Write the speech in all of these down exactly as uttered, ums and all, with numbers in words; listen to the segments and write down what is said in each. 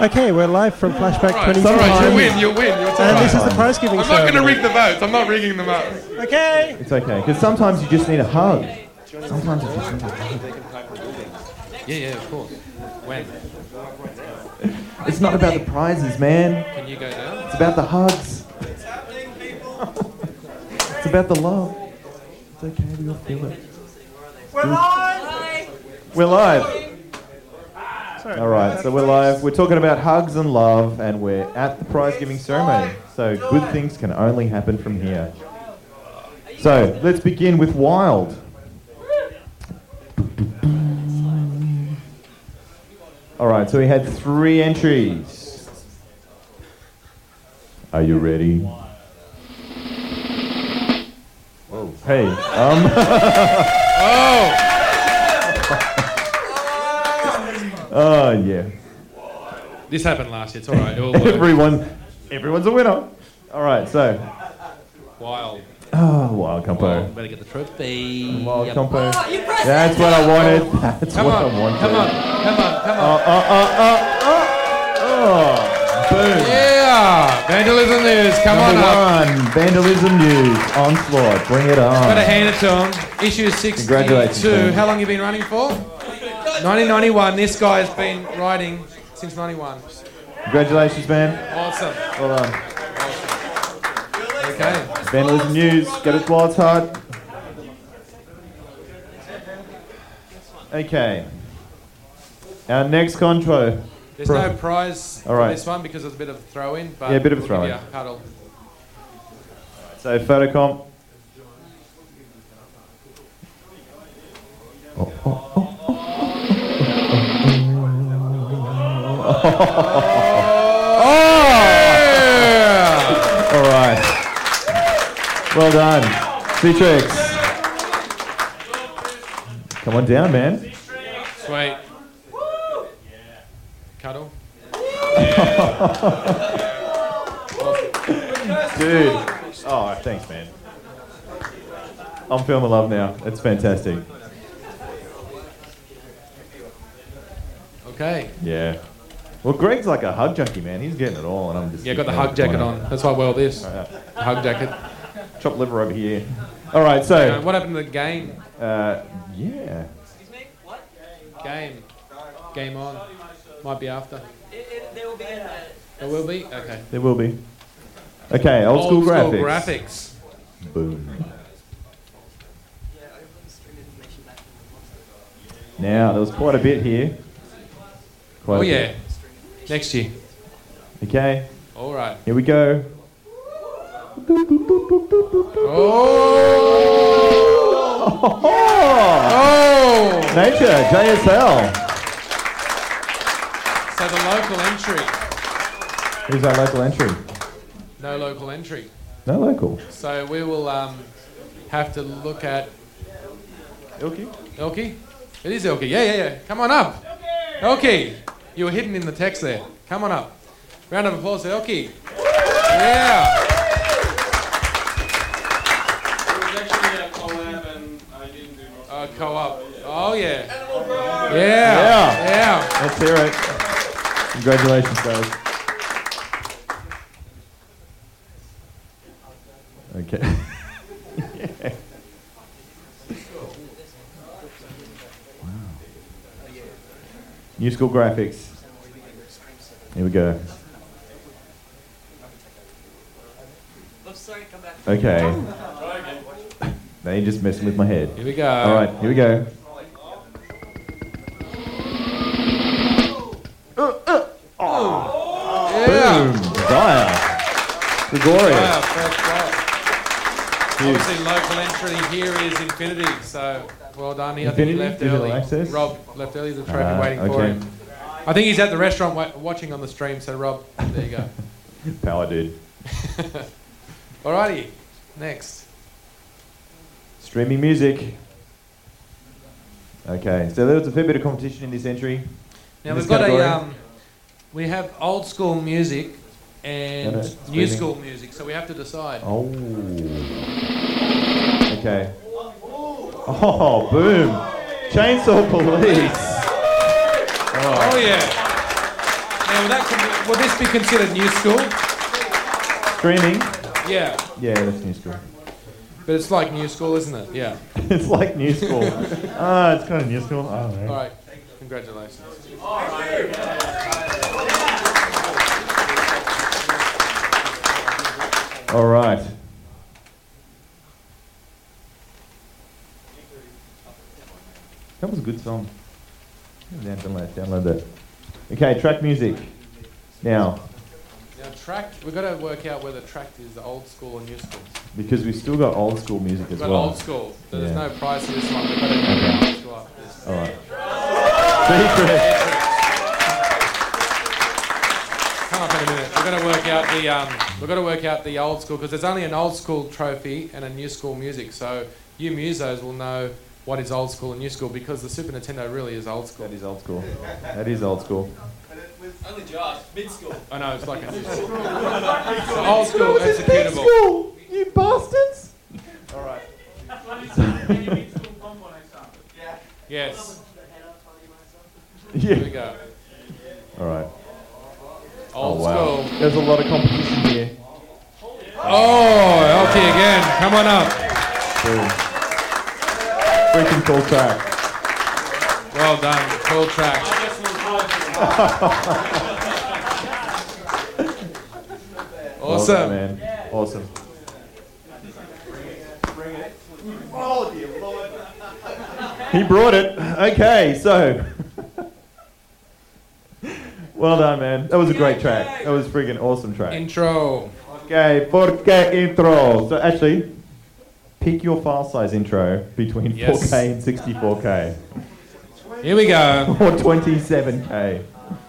Okay, we're live from Flashback Right, twenty-two. all right, you win, you win. You're And right. this is the prize giving I'm not going to ceremony. rig the votes. I'm not rigging the votes. Okay. It's okay, because sometimes you just need a hug. Sometimes you just need a hug. Yeah, yeah, of course. When? It's not about the prizes, man. Can you go down? It's about the hugs. It's about the love. It's okay, we all feel it. We're live. We're live. Sorry. All right, so we're live. We're talking about hugs and love, and we're at the prize giving ceremony. So good things can only happen from here. So let's begin with Wild. All right, so we had three entries. Are you ready? Whoa. Hey. Um. Oh! Oh yeah. This happened last year. It's all right. It will work. Everyone, everyone's a winner. All right, so. Wild. Oh, Wild Compo. Wild. Better get the trophy. Wild Yep. Compo. That's what I wanted. That's Come what on, I wanted. come on, come on, come Oh, on. oh, oh, oh, oh. Boom. Yeah! Vandalism news. Come on Number up. one, vandalism news. Onslaught. Bring it on. Gotta hand it to him. Issue Congratulations, sixty-two. man. How long you been running for? nineteen ninety-one. This guy's been writing since ninety-one. Congratulations, man. Awesome. Well done. Okay. Vandalism news. Get it while it's hot. Okay. Our next contro. There's Pro- no prize All for right. this one because it's a bit of a throw-in. But Yeah, a bit of a we'll give throw-in. you a huddle. So, photocomp. Oh, oh, oh, Yeah! All right. Well done. Citrix. Come on down, man. Sweet. Cuddle. Dude. Oh, thanks, man. I'm feeling the love now. It's fantastic. Okay. Yeah. Well, Greg's like a hug junkie, man. He's getting it all, and I'm just... Yeah, got the sitting there hug jacket going, on. That's why I wear this. Alright. The hug jacket. Chop liver over here. All right, Uh, so... what happened to the game? Uh, yeah. Game. Game on. Might be after. It, it, there will be a... There will be? Okay. There will be. Okay, old, school, graphics. graphics. Boom. Now, there was quite a bit here. Quite Oh, a yeah. bit. Next year. Okay, All right. here we go. Oh! Oh! Oh! Nature, J S L. So the local entry. Here's our local entry. No local entry. No local. So we will um, have to look at Ilky? Elkie. It is Elkie. Yeah, yeah, yeah. Come on up. Elkie. You were hidden in the text there. Come on up. Round of applause for Elkie. Yeah. It was actually a collab and I didn't do much. Uh, co-op. Oh, yeah. Yeah. Yeah. Yeah. Let's hear it. Congratulations, guys. Okay. Yeah. Wow. New school graphics. Here we go. Oh, sorry, come back. Okay. Now you're just messing with my head. Here we go. All right, here we go. Yeah. Boom. Dire. Gregorius. Wow, first class. Obviously, local entry here is Infinity, so well done. He, I think he Infinity? left Digital early. access? Rob left early. The trophy Ah, waiting for okay. him. I think he's at the restaurant wa- watching on the stream. So Rob, there you go. Power dude. Alrighty, next. Streaming music. Okay, so there was a fair bit of competition in this entry. Now In we've this got category. a um, we have old school music and No, no, new streaming. school music, so we have to decide. Oh. Okay. Oh, boom. Chainsaw Police. Oh yeah. Now, will, that con- will this be considered new school? Screaming? Yeah. Yeah, that's new school. But it's like new school, isn't it? Yeah. It's like new school. Ah, it's kind of new school. I don't know. All right. Congratulations. All right. That was a good song. Yeah, download, download that. Okay, track music. Now, Now, tract, we've got to work out whether tract is old school or new school. because we've still got old school music We've as got well. old school. So there's Yeah. no prize for this one. We've got to go old school after this. All right. Secret. Come up in a minute. We've got to work out the um, we've got to work out the old school because there's only an old school trophy and a new school music. So you musos will know what is old school and new school because the Super Nintendo really is old school. That is old school. That is old school. Only Josh, mid school. I know it's like a new school. So old school executable. School, you bastards! All right. Yes. Here we Yeah. go. All right. Old oh wow. school. There's a lot of competition here. Oh, L T again. Come on up. Boom. Freaking cool track. Well done. Cool track. Well Awesome. done, man. Awesome. He brought it. Okay, so. Well done, man. That was a great track. That was a freaking awesome track. Intro. Okay, porque intro. So actually, pick your file size intro between Yes. four K and sixty-four K. Here we go. Or twenty-seven K.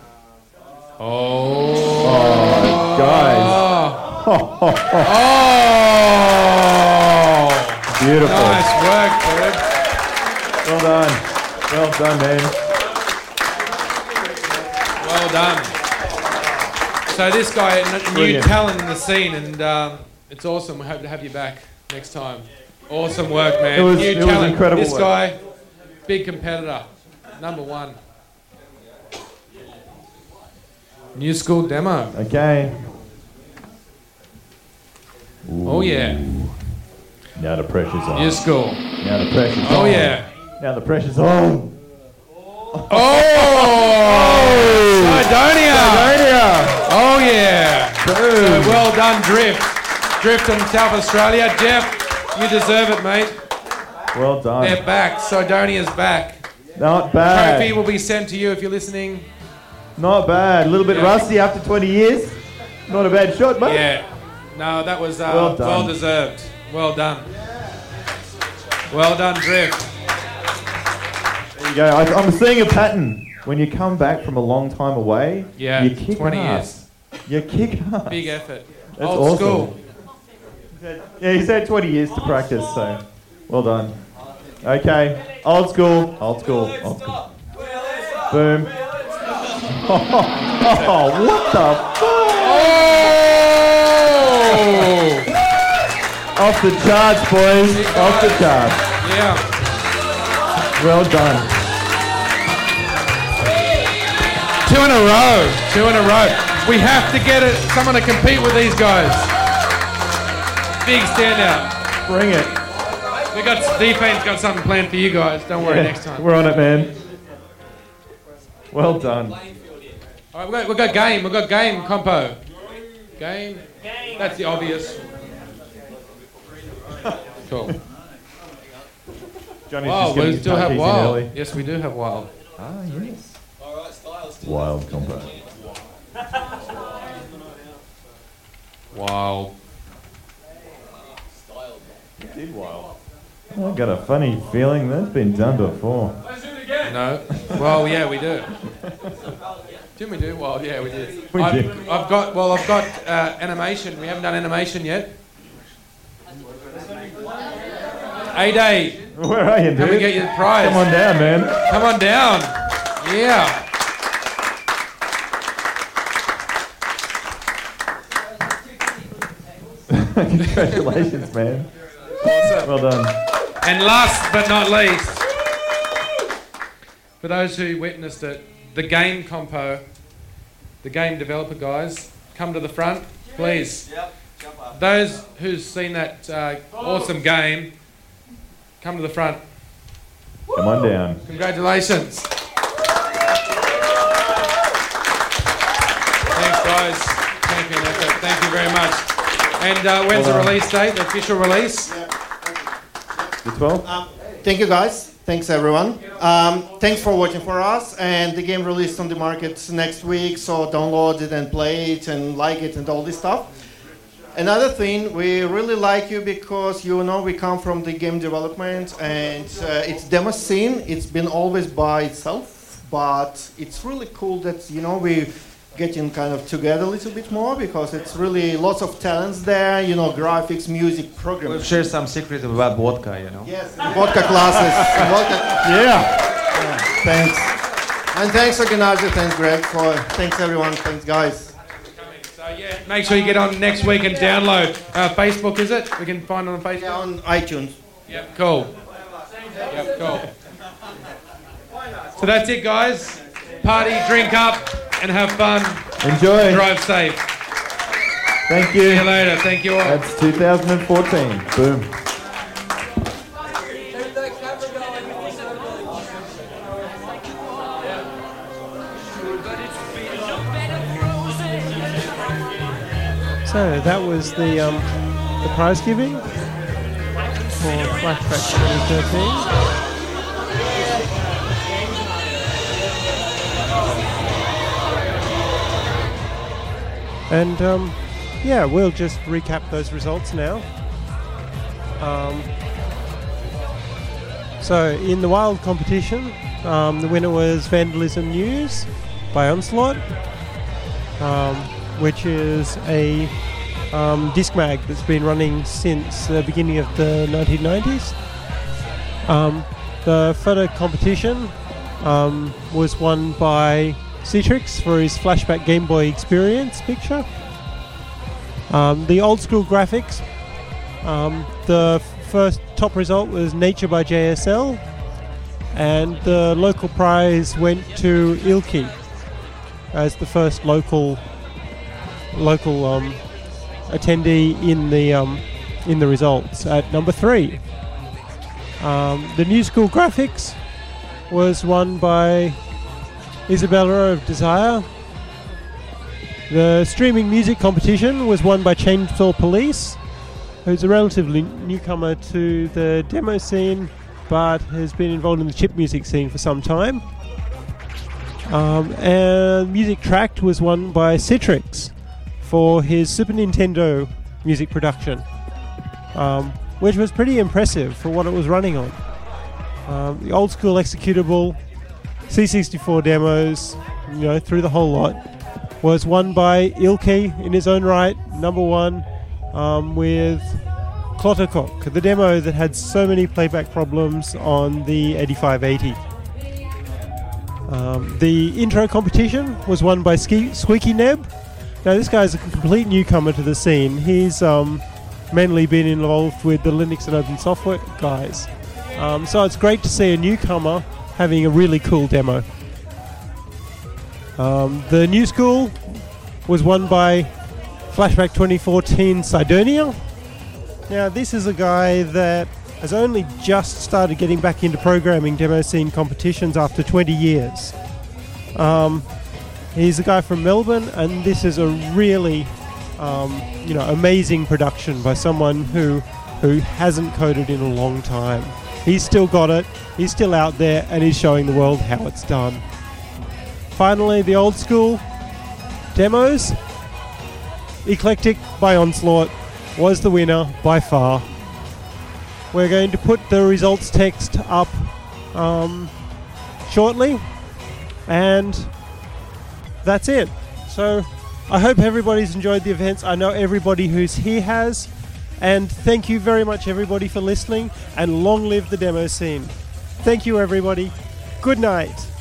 Oh. Oh, guys. Oh. Beautiful. Nice work, dude. Well done. Well done, man. Well done. So this guy, a n- new Brilliant. talent in the scene, and um, it's awesome. We hope to have you back next time. Awesome work, man. It was- new it was talent. incredible This work. guy, big competitor, number one. New school demo. Okay. Oh yeah. Now the pressure's on. New school. Now the pressure's on. Oh yeah. Now the pressure's on. Oh! Sidonia! Sidonia! Oh yeah. So Boom. well done, Drift. Drift in South Australia. Jeff, you deserve it, mate. Well done. They're back. Sidonia's back. Not bad. Trophy will be sent to you if you're listening. Not bad. A little bit Yeah. rusty after twenty years. Not a bad shot, mate. Yeah. No, that was uh, Well well, done. deserved. Well done. Well done, Drift. There you go. I, I'm seeing a pattern. When you come back from a long time away, Yeah, you kick twenty ass. You kick ass. Big effort. That's Old awesome. school. Yeah, he's had twenty years to practice, so well done. Okay, old school, old school, old school. Boom. Oh, what the fuck? Oh! Off the charts, boys. Off the charts. Yeah. Well done. Two in a row. Two in a row. We have to get it. Someone to compete with these guys. Big standout. Bring it. We got Deepane's got something planned for you guys. Don't worry, Yeah, next time. we're on it, man. Well done. All right, we've got, we've got game. We've got game, compo. Game. That's the obvious. Cool. Johnny's Wow, just getting we his still have tuckies in wild. early. Yes, we do have wild. Ah, yes. Alright, Styles. still- Wild combo. Wild. Styles. Did wild. I got a funny feeling that's been done before. No. Well, yeah, we do. Didn't we do? Well, yeah, we did. We I've, did. I've got. Well, I've got uh, animation. We haven't done animation yet. A-Day, Where are you, dude? can we get you the prize? Come on down, man. Come on down. Yeah. Congratulations, man. Awesome. Well done. And last but not least, for those who witnessed it, the game compo the game developer guys, come to the front, please. Yep. Jump up. Those who's seen that uh, awesome game, come to the front. Come on down. Congratulations. Thanks, guys. Champion effort. Thank you very much. And uh, when's Well the done. release date, the official release? The twelfth? Um, thank you guys. Thanks everyone. Um, thanks for watching for us. And the game released on the market next week, so download it and play it and like it and all this stuff. Another thing, we really like you because you know we come from the game development and uh, it's demo scene. It's been always by itself, but it's really cool that you know we getting kind of together a little bit more because it's really lots of talents there. You know, graphics, music, programming. We've shared some secret about vodka, you know. Yes, vodka classes. vodka. Yeah. Thanks. And thanks organizer, thanks Greg, for thanks everyone, thanks guys. So yeah, make sure you get on next week and download. Uh, Facebook, is it? We can find it on Facebook? Yeah, on iTunes. Yep, cool. Yep, cool. So that's it, guys. Party, drink up, and have fun. Enjoy. Drive safe. Thank See you you. later. Thank you all. That's two thousand fourteen. Boom. So that was the um, the prize giving for Flashback twenty thirteen. And um, yeah, we'll just recap those results now. Um, so in the Wild competition, um, the winner was Vandalism News by Onslaught, um, which is a um, disc mag that's been running since the beginning of the nineteen nineties. Um, the photo competition um, was won by Citrix for his Flashback Game Boy Experience picture. Um, the old school graphics, um, the f- first top result was Nature by J S L, and the local prize went to Ilki as the first local local um, attendee in the um, in the results at number three. Um, the new school graphics was won by Isabella of Desire. The streaming music competition was won by Chainsaw Police, who's a relatively newcomer to the demo scene, but has been involved in the chip music scene for some time. Um, and Music Tracked was won by Citrix for his Super Nintendo music production, um, which was pretty impressive for what it was running on. Um, the old school executable C sixty-four demos, you know, through the whole lot, was won by Ilki in his own right, number one, um, with Clottercock, the demo that had so many playback problems on the eighty-five eighty. Um, the intro competition was won by Ske- Squeaky Neb. Now this guy's a complete newcomer to the scene. He's um, mainly been involved with the Linux and open software guys. Um, so it's great to see a newcomer having a really cool demo. Um, the new school was won by Flashback twenty fourteen Sidonia. Now this is a guy that has only just started getting back into programming demo scene competitions after twenty years. Um, he's a guy from Melbourne, and this is a really um, you know, amazing production by someone who who hasn't coded in a long time. He's still got it, he's still out there, and he's showing the world how it's done. Finally, the old school demos. Eclectic by Onslaught was the winner by far. We're going to put the results text up um, shortly, and that's it. So I hope everybody's enjoyed the events. I know everybody who's here has. And thank you very much, everybody, for listening, and long live the demo scene. Thank you, everybody. Good night.